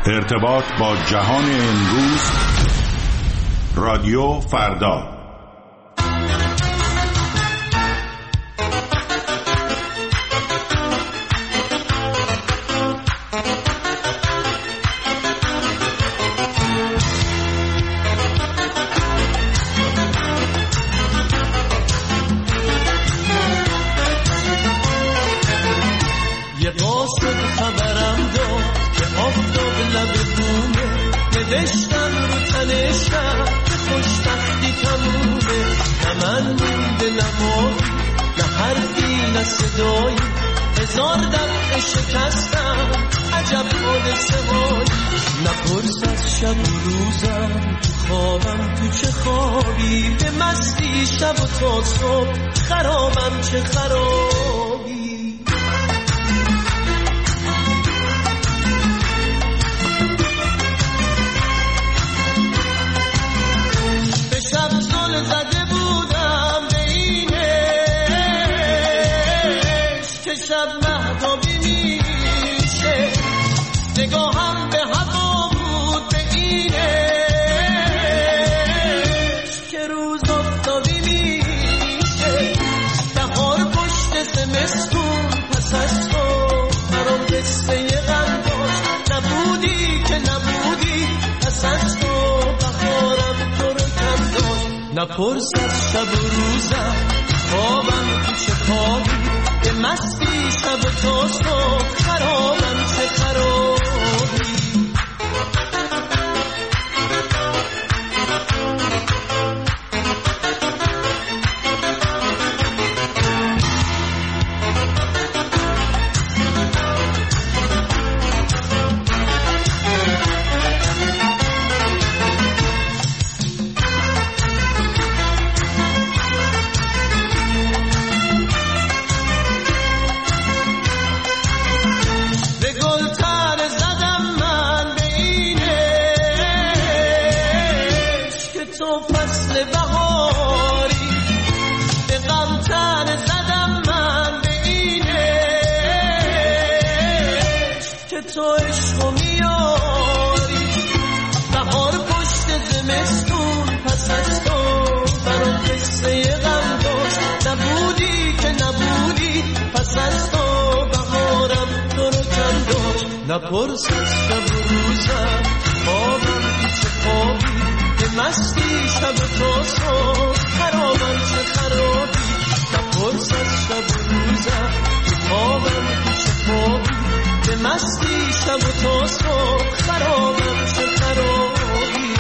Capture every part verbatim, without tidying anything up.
ارتباط با جهان امروز، رادیو فردا. یه قاصد خبرم داد که آفتاب لب بومه، نوشتم رو تنشم که خوشبختی تمومه. نه من مونده نه ماهی نه حرفی نه صدایی، هزار دفعه شکستم عجب حادثه هایی. نپرس از شب و روزم تو خوابم تو چه خوابی، به مستی شب و تا صبح خرابم چه خرابی. زده بودم به اینش که شب مهتابی میشه، نگاهم به هوا بود به اینش که روز آفتابی میشه. بهار پشت زمستون پس از تو برام قصه غم داشت، نبودی که نبودی پس از تو بهارم تو رو کم داشت. نپرس از شب و روزم خوابم تو چه خوابی، به مستی شب و تا صبح خرابم چه خرابی. تو عشقو میاری، بهار پشت زمستون پس از تو برام قصه غم داشت، نبودی که نبودی پس از تو بهارم تو رو کم داشت. نپرس از شب و روزم خوابم تو چه خوابی، به مستی شب و تا صبح خرابم چه خرابی. نپرس از شب و روزم خوابم تو چه خوابی، به مستی شب و تا صبح خرابم چه خرابی.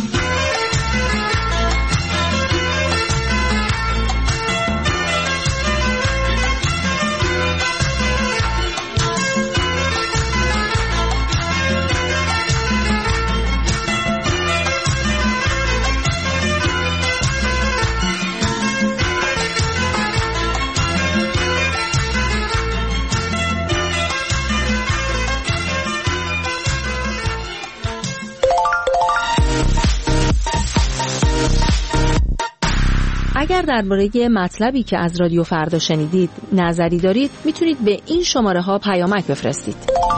اگر درباره مطلبی که از رادیو فردا شنیدید نظری دارید، میتونید به این شماره ها پیامک بفرستید.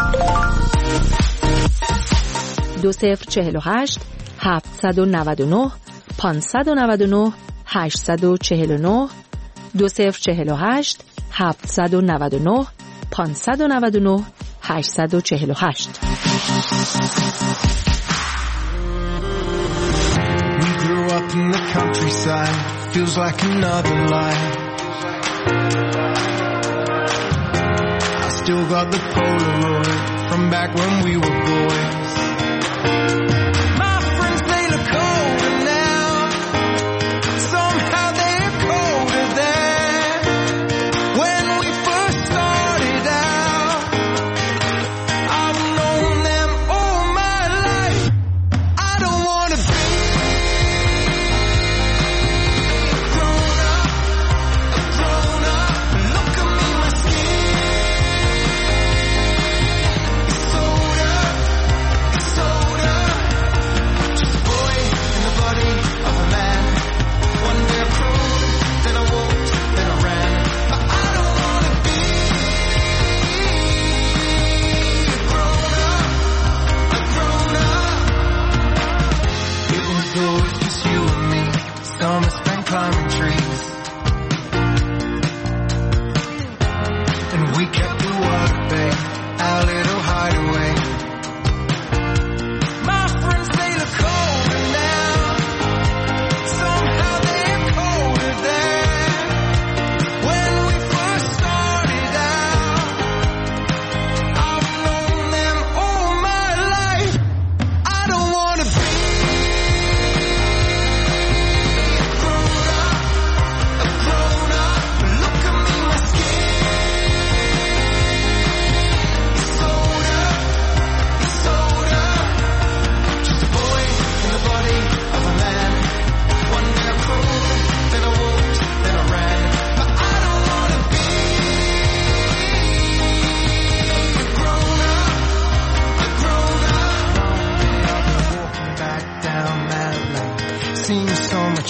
دو صفر چهل و هشت هفتصد و نود و نه پانصد و نود و نه هشتصد و چهل و نه دو صفر چهل و هشت هفتصد و نود و نه پانصد و نود و نه هشتصد و چهل و هشت. Up in the countryside, feels like another life. I still got the Polaroid from back when we were boys. My friends play the colder now, somehow they're colder than when we first started out. I've known them all my life. I don't wanna be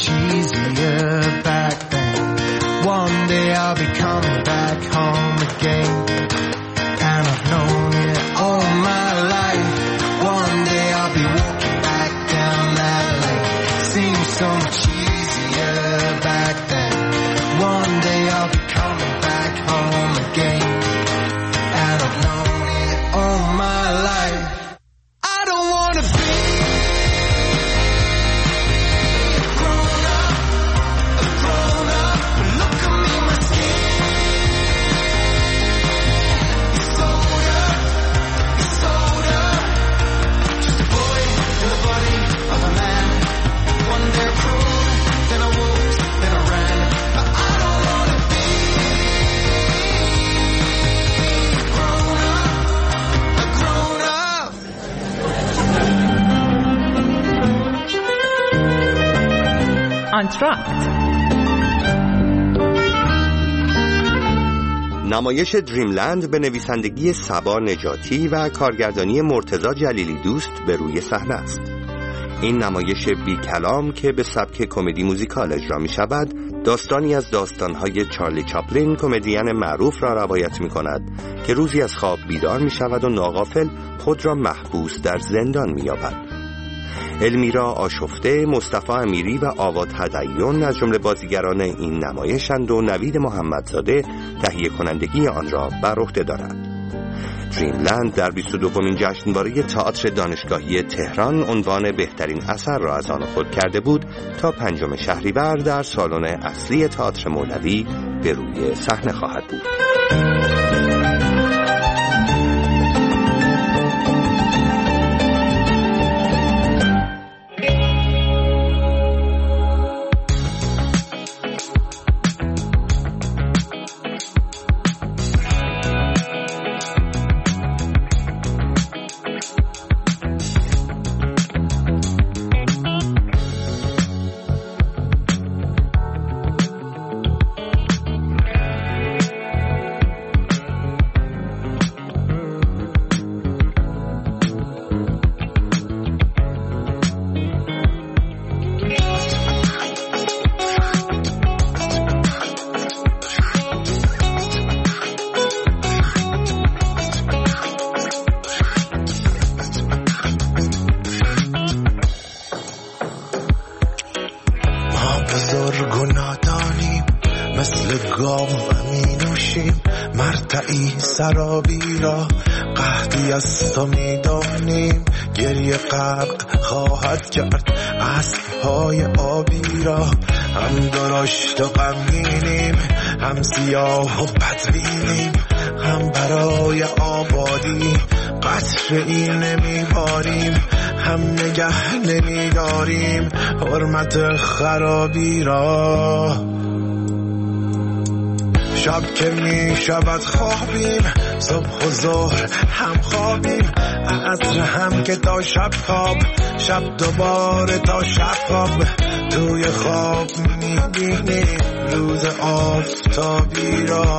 much easier back then. One day I'll be coming back home again, and I've known it all my life. One day I'll be walking back down that lane. Seems so much easier back then. One day I'll be coming back home again, and I've known it all my life. I don't wanna be a grown up, a grown up. Look at me, my skin is sold up, it's sold up. Just a boy in the body of a man. One day I crawled, then I walked, then I ran. But I don't wanna be a grown up, a grown up. آنتراکت. نمایش دریملند به نویسندگی صبا نجاتی و کارگردانی مرتضی جلیلی دوست به روی صحنه است. این نمایش بی کلام که به سبک کمدی موزیکال اجرا می شود، داستانی از داستانهای چارلی چاپلین، کمدین معروف را روایت می کند که روزی از خواب بیدار می شود و ناغافل خود را محبوس در زندان می یابد. المیرا آشفته، مصطفی امیری و آواد هدیون از جمله بازیگران این نمایشند و نوید محمدزاده تهیه کنندگی آن را بر عهده دارد. دریملند در بیست و دومین جشنواره تئاتر دانشگاهی تهران عنوان بهترین اثر را از آن خود کرده بود تا پنجم شهریور در سالن اصلی تئاتر مولوی به روی صحنه خواهد بود. سرابی را قحطی از تو میدانیم، گریه غرق خواهد کرد اسب‌های آبی را. هم درشت و غمگینیم، هم سیاه و بدبینیم، هم برای آبادی قطره‌ای نمیباریم، هم نگه نمیداریم حرمت خرابی را. شب که می شود خوابیم، صبح و ظهر هم خوابیم، عصر هم که تا شب خواب، شب دوباره تا شب خواب. توی خواب می بینیم روز آفتابی را.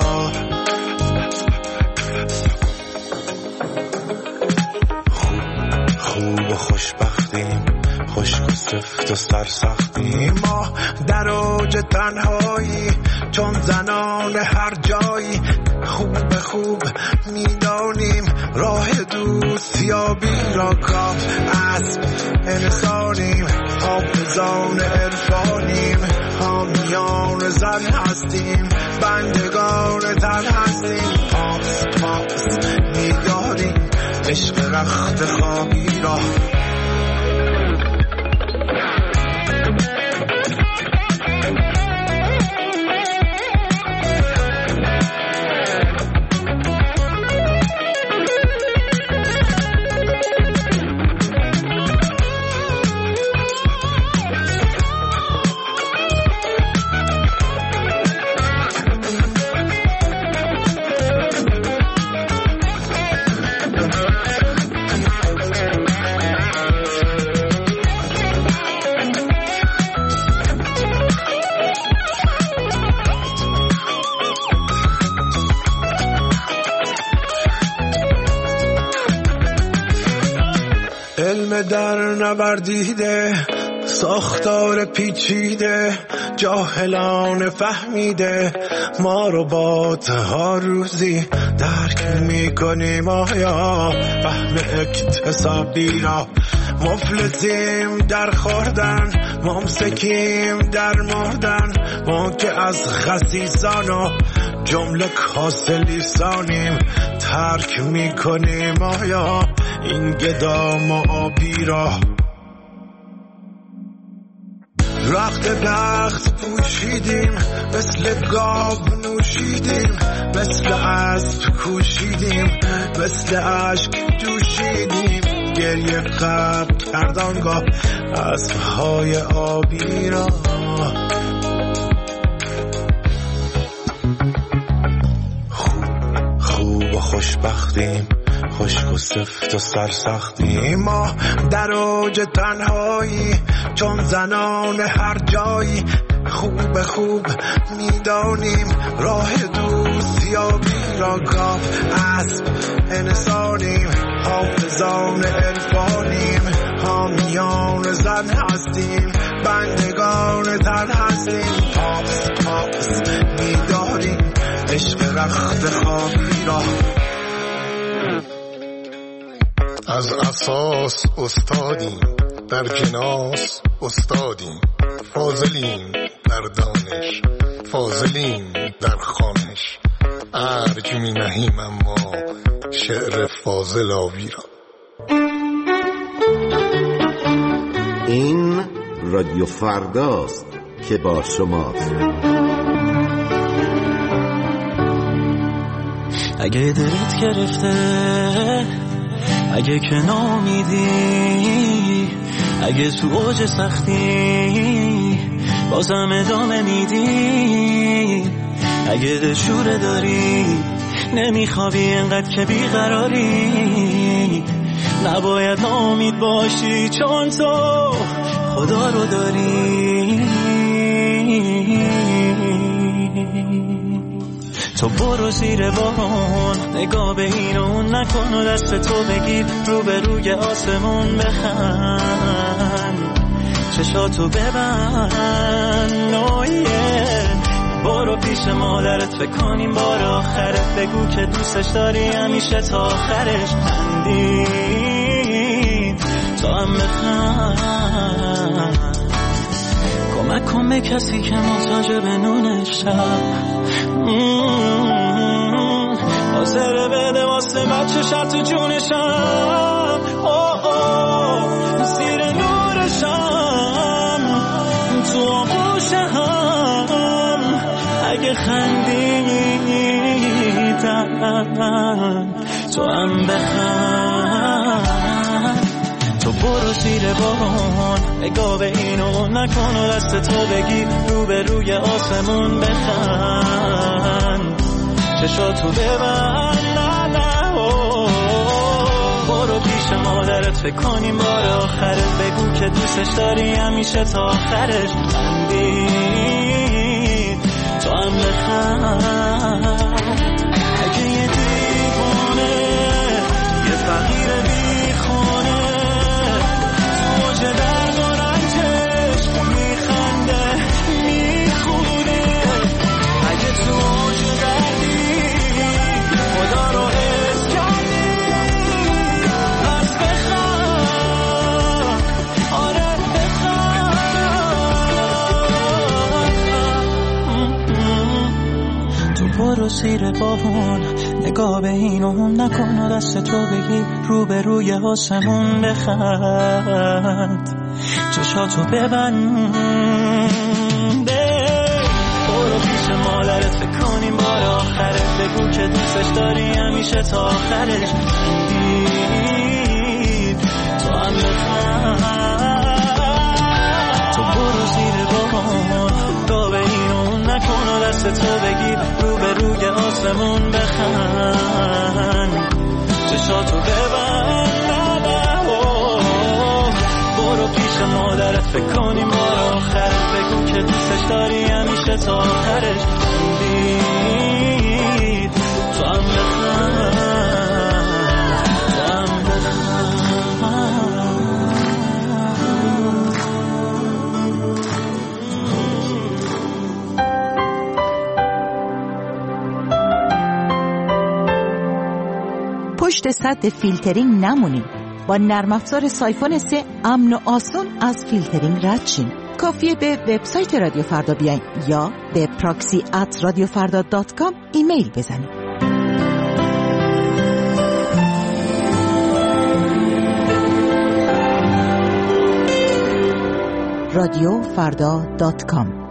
خوب خوب و خوشبختیم، خشک و سفت و سرسختیم، ما در اوج تنهایی چون زنان هر جایی. خوب خوب میدانیم راه دوستیابی را، کاف اسب انسانیم، حافظان عرفانیم، حامیان زن هستیم، بندگان تن هستیم. پاس پاس میداریم عشق رخت خوابی را. علم در نوردیده ساختار پیچیده جاهلان فهمیده ما رو با ها روزی درک میکنیم آیا فهم اکتسابی را مفلسیم در خوردن ممسکیم در مردن ما که از خسیسان و جمله کاسه لیسانیم ترک میکنیم آیا این گدام و آبی را رخت بخت پوشیدیم مثل گاو نوشیدیم مثل اسب کوشیدیم مثل عشق جوشیدیم گریه خلق کردانگاه اسبهای آبی را خوب خوب و خوشبختیم خشک و سفت و سرسختیم ما در اوج تنهایی چون زنان هر جایی خوب خوب میدانیم راه دوستیابی را گاو اسب انسانیم حافظان عرفانیم حامیان زن هستیم بندگان تن هستیم پاپس پاپس میداریم عشق رخت خوابی را از اساس استادیم در جناس استادیم فاضلیم در دانش فاضلیم در خوانش ارج می نهیم اما شعر فاضل آوی را این رادیو فرداست که با شماست. اگه دلت گرفته اگه که نامیدی اگه تو اوج سختی بازم ادامه میدی اگه دلشوره داری نمیخوابی انقدر که بیقراری نباید ناامید باشی چون تو خدا رو داری تو برو زیر بارون نگاه به این و اون نکن و دست تو بگیر رو به روی آسمون بخند چشاتو ببند نویه برو پیش مادرت فکر کنیم بار آخرت بگو که دوستش داری همیشه تا آخرش خندید تو هم بخند کمک کن به کسی که محتاج به نونش حاضر بده واسه بچه شد تو جونشم زیر نورشم تو آغوشم اگه خندیدن تو هم بخند تو برو زیر بارون نگاه به اینو نکن و دست تو بگیر رو به روی آسمون بخند چشاتو ببند نه نه برو پیش مادرت فکر کنیم بار آخرت بگو که دوستش داری همیشه تا آخرش خندید تو هم بخند اگه یه دیوانه یه فقیر بیخونه موج درد و رنجش میخنده میخونه اگه تو موج دردی خدا رو حس کردی پس بخند آره بخند تو برو زیر بارون نگاه به این و اون نکن و دست تو بگی رو به روی آسمون بخند چشاتو ببنده برو پیش مادرت فکر کنیم بار آخرت بگو که دوستش داری همیشه تا آخرش دید تو هم بخند تو برو زیر بارون نگاه به این و اون نکن و دست تو بگی رو به روی آسمون بخند چشاتو ببند برو پیش مادرت فکر کنیم بار آخرت بگو که دوستش داری همیشه تا آخرش دید تو هم بخند تو هم بخند پشت سد فیلترینگ نمونیم. با نرم افزار سایفون سه امن و آسون از فیلترینگ رد شیم. کافیه به وبسایت رادیو فردا بیاین یا به پراکسی ات رادیو فردا دات کام ایمیل بزنید. رادیو فردا دات کام.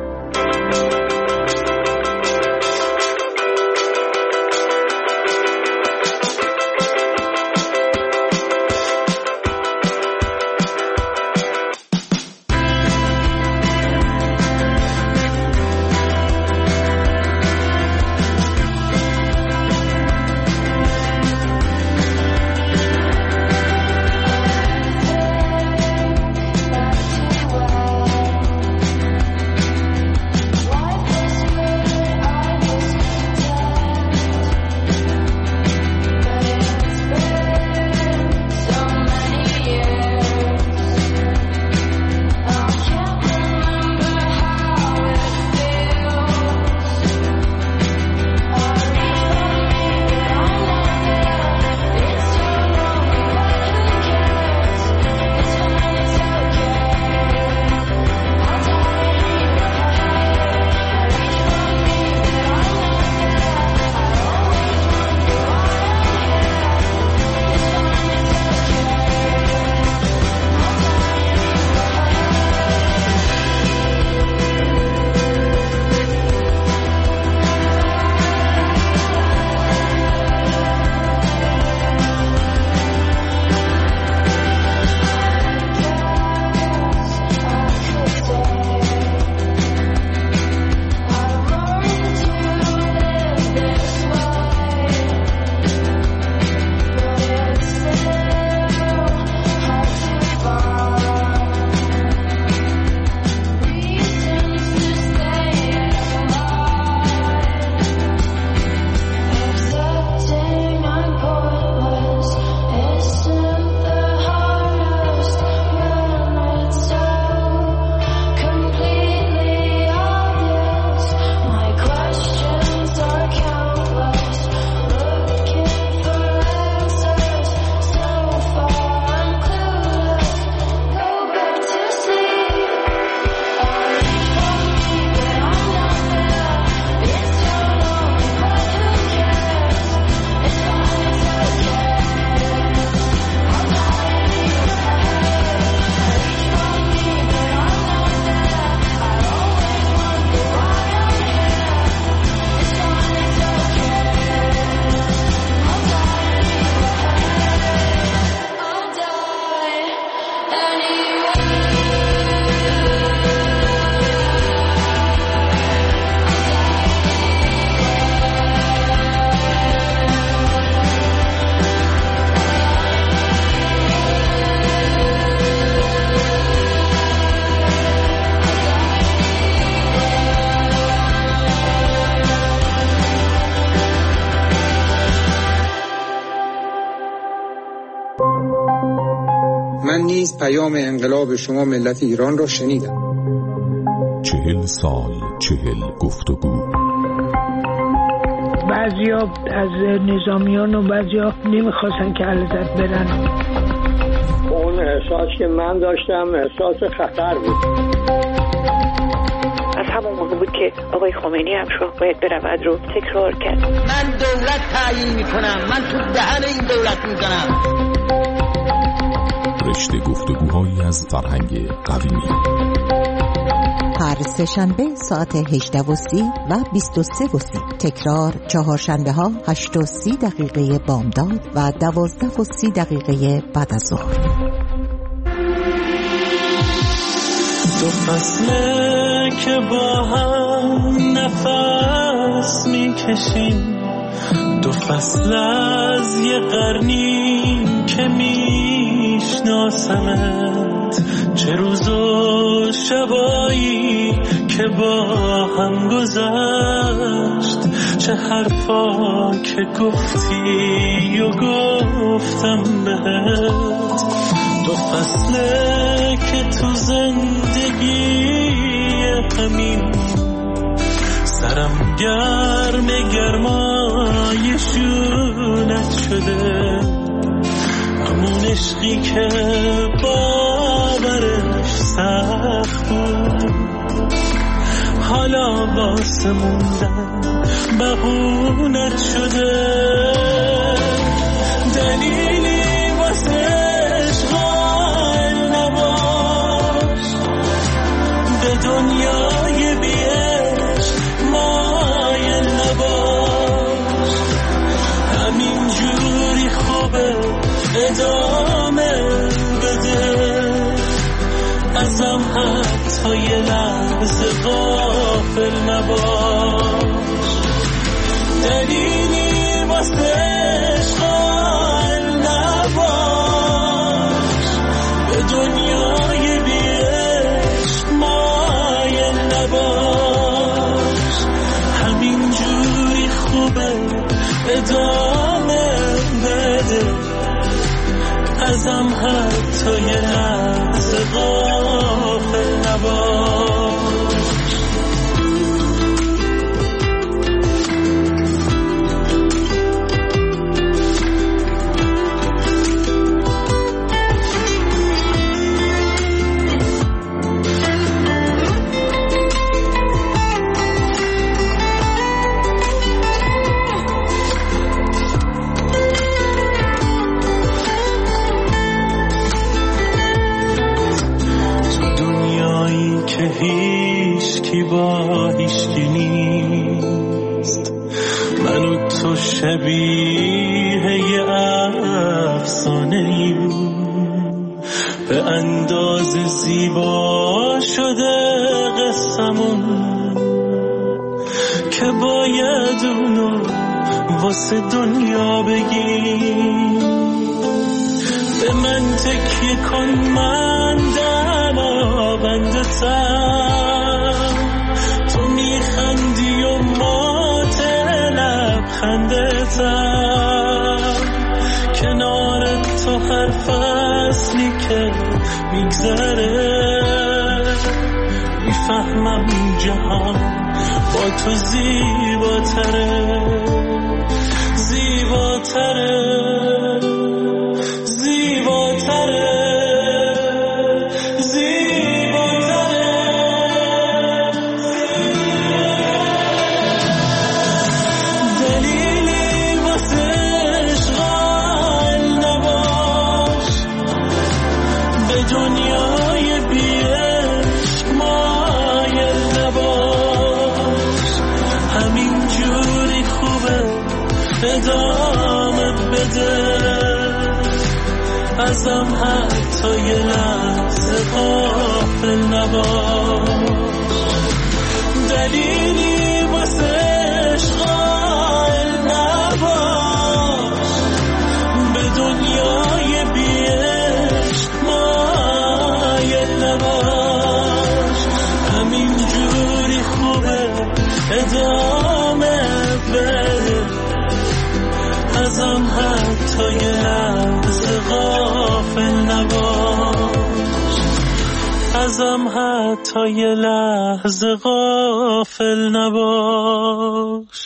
من نیز پیام انقلاب شما ملت ایران را شنیدم. چهل سال چهل گفتگو. بعضیا از نظامیان و بعضیا نمیخواستن که علیزاده برن. اون احساس که من داشتم احساس خطر بود. از همون موقع بود که آقای خمینی هم شاه باید برود رو تکرار کرد. من دولت تعیین میکنم، من تو دهن این دولت میزنم. رشته گفتگوهایی از فرهنگ قویمی. هر سه شنبه ساعت هجده و سی و بیست و سه و سی. تکرار چهار شنبه ها هشت و سی دقیقه بامداد و دوازده و سی دقیقه بعد از ظهر. دو فصله که با هم نفس میکشیم، دو فصل از یه قرنی که میشناسمت، چه روز و شبایی که با هم گذشت، چه حرفا که گفتی و گفتم بهت. دو فصله که تو زندگی همین سرم گرم گرمای شونت شده، همون عشقی که باورش سخت بود، حالا واسه موندن بهونت شده. دلیلی واسه عشق قائل نباش، به دنیای بی عشق مایل نباش، همین جوری خوبه ادامه بده، ازم حتی یه لحظه غافل نباش. دلیلی واسه عشق قائل نباش، به دنیای بی عشق مایل نباش، همین جوری خوبه ادامه بده، ازم حتی یه لحظه غافل نباش. هیچ کی با هیچ کی نیست، من و تو شبیه یه افسانه ایم، به اندازه زیبا شده قصمون که باید اونو واسه دنیا بگیم. به من تکیه کن، من دما بندتم، تو میخندی و مات لبخندتم، کنار تو هر فصلی که میگذره میفهمم جهان با تو زیباتره، زیباتره، ادامه بده، ازم حتی یه لحظه غافل نباش. دلیلی واسه عشق قائل نباش، به دنیای بی عشق مایل نباش، همین جوری خوبه ادامه بده، ازم حتی یه لحظه غافل نباش، ازم حتی یه لحظه غافل نباش.